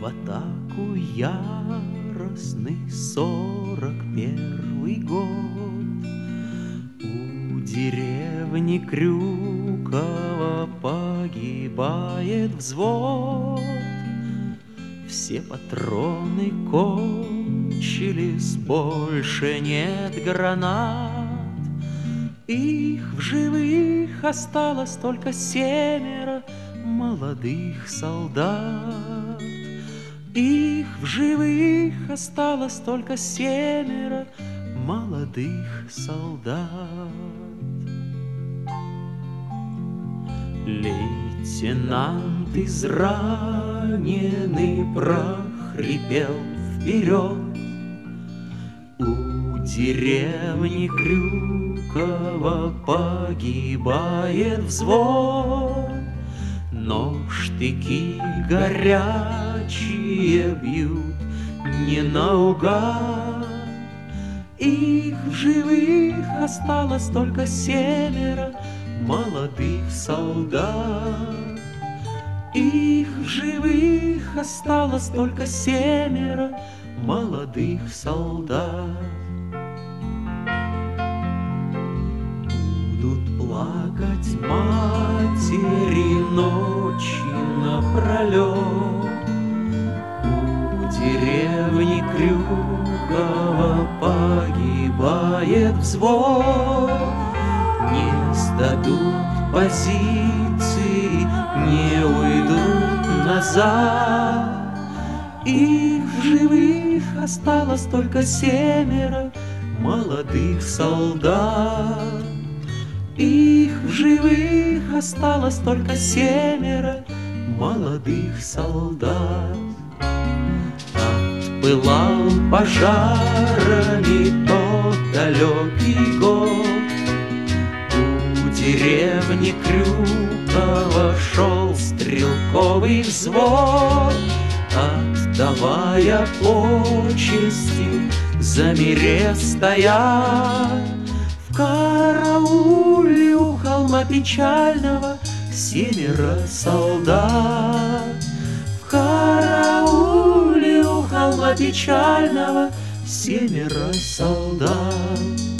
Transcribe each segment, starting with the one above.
В атаку яростный 41-й год. У деревни Крюково погибает взвод. Все патроны кончились, больше нет гранат. Их в живых осталось только 7 молодых солдат. Их в живых осталось только 7 молодых солдат. Лейтенант израненный прохрипел вперед. У деревни Крюково погибает взвод. Но штыки горячие бьют не наугад. Их в живых осталось только 7 молодых солдат. Их в живых осталось только 7 молодых солдат. Будут плакать матери ночи напролет. У деревни Крюково погибает взвод. Не сдадут позиции, не уйдут назад. Их в живых осталось только 7 молодых солдат. Их в живых осталось только 7 молодых солдат. Отпылал пожарами тот далекий год. У деревни Крюково шел стрелковый взвод. Отдавая почести, замерев стоят. В карауле у холма печального 7 солдат. В карауле у холма печального 7 солдат.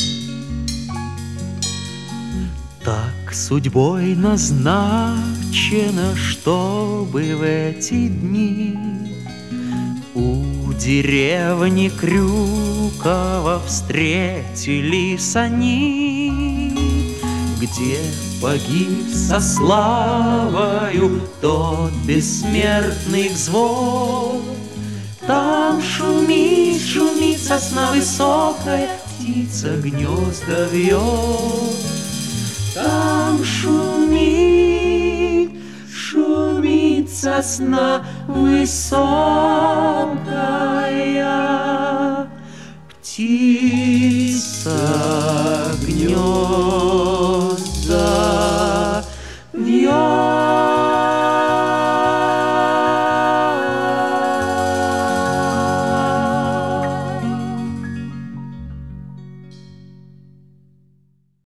Так судьбой назначено, чтобы в эти дни у деревни Крюково встретились они, где погиб со славою тот бессмертный взвод. Там шумит, шумит сосна высокая, птица гнезда вьет. Там шумит, шумит сосна высокая, птица гнезда